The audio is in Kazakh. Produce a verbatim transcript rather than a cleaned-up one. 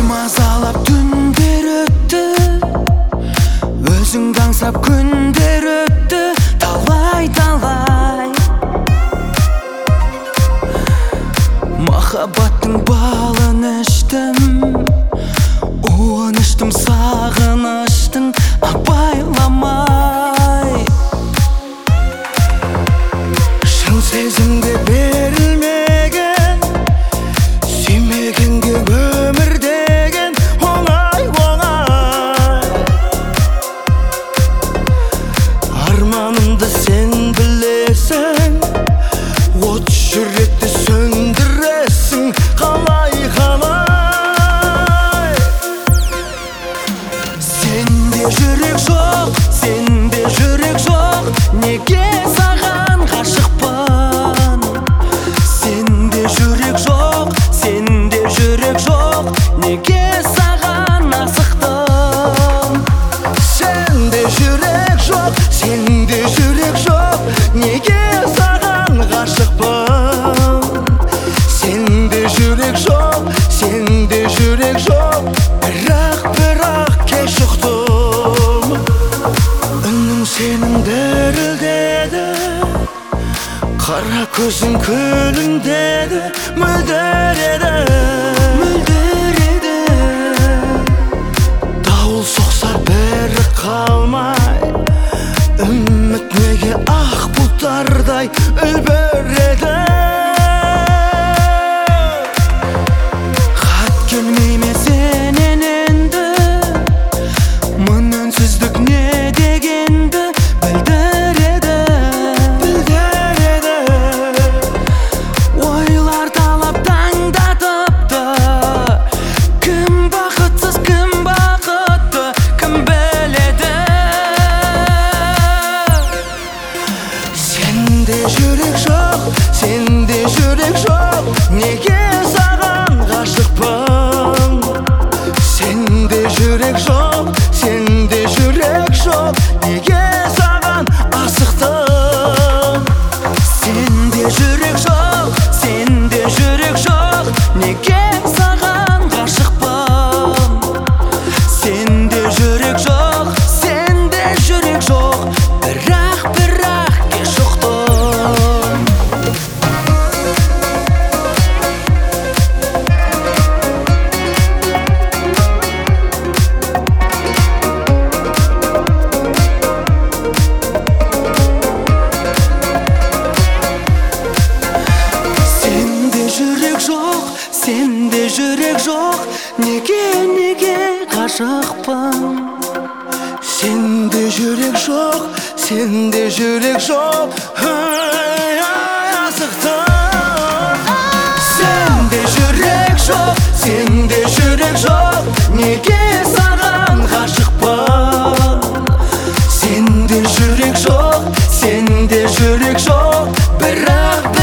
мазалап түндер өтті, өзіңді аңсап күндер өтті, талай-талай. Махаббаттың балын іштім, уын іштім, сағыныштың абайламай. Шын сезімге берілмеген, сүймегенге өмір деген оңай-оңай. Арманымды сен білесің, от жүректі сөндіресің қалай-қалай. Сенде жүрек жоқ, сенде жүрек жоқ, неге саған ғашықпын? Сенде жүрек жоқ, сенде жүрек жоқ, неге саған асықтым? Сенде жүрек жоқ, сенде жүрек жоқ, неге саған ғашықпын? Сенде жүрек жоқ, сенде жүрек жоқ, бірақ бірақ кеш ұқтым. Үнің сенің дірілдеді, қара көзің күлімдеді, мөлдір еді, мөлдір еді. Дауыл соқса бәрі қалмай, үміт неге ақ бұлттардай үлбіреді? Хат келмей ме сенен енді, мың үнсіздік не дегенді білдіреді, білдіреді. Ойлар талап таңдатыпты, кім бақытсыз, кім бақытты, кім біледі? Сенде жүрек жоқ, сенде жүрек жоқ, неге саған ғашықпын? Сенде жүрек жоқ, сенде жүрек жоқ, неге саған асықтым? Сенде жүрек жоқ, сенде жүрек жоқ, неге саған ғашықпын? Сенде жүрек жоқ, сенде жүрек жоқ, бірақ бірақ кеш ұқтым. Сенде жүрек жоқ, сенде жүрек жоқ, неге неге ғашықпын? Сенде жүрек жоқ, сенде жүрек жоқ, ай, ай, асықтым. Сенде жүрек жоқ, сенде жүрек жоқ, неге саған ғашықпын? Сенде жүрек жоқ, сенде жүрек жоқ, бірақ